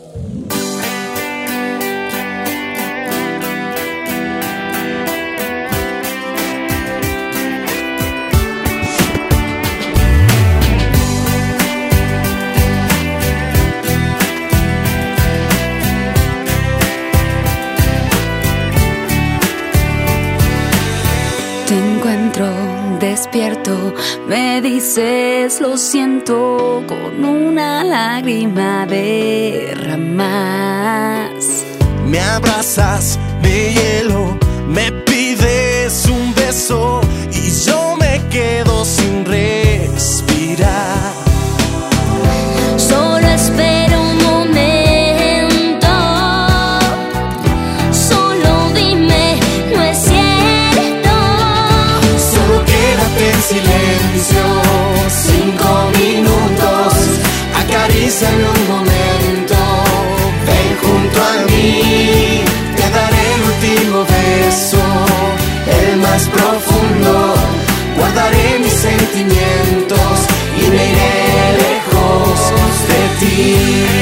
Te encuentro despierto, me dices lo siento, con una lágrima derramas. Me abrazas, me hielo, me pides un beso y yo me quedo sin respirar. Solo espero un momento, solo dime, no es cierto. Solo quédate en silencio, 5 minutos, acaríciame un momento, ven junto a mí, te daré el último beso, el más profundo, guardaré mis sentimientos y me iré lejos de ti.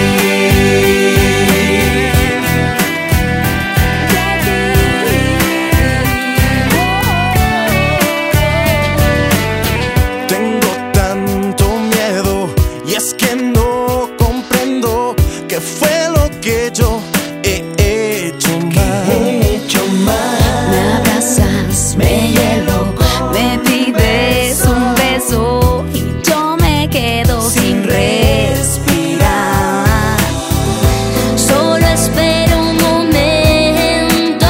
Tengo tanto miedo y es que no comprendo qué fue lo que yo he hecho mal. Me abrazas, me hielo, me pides un beso y yo me quedo sin respirar. Solo espero un momento,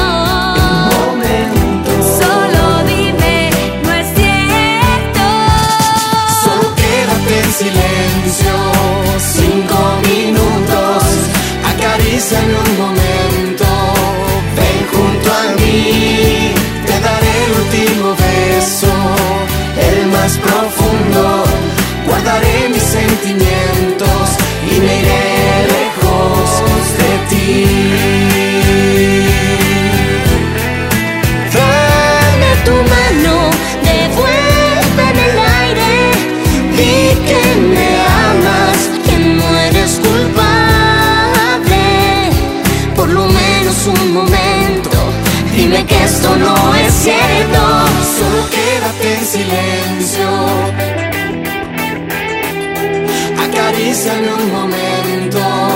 solo dime, no es cierto. Solo quédate en silencio, 5 minutos, acaríciame un momento, ven junto a mí, te daré el último beso, el más profundo, guardaré mis sentimientos y me iré lejos de ti. Dame tu mano, devuélveme el aire, di que me amas, que no eres culpable. Por lo menos un momento, dime que esto no es cierto. Solo quédate en silencio, acaríciame un momento.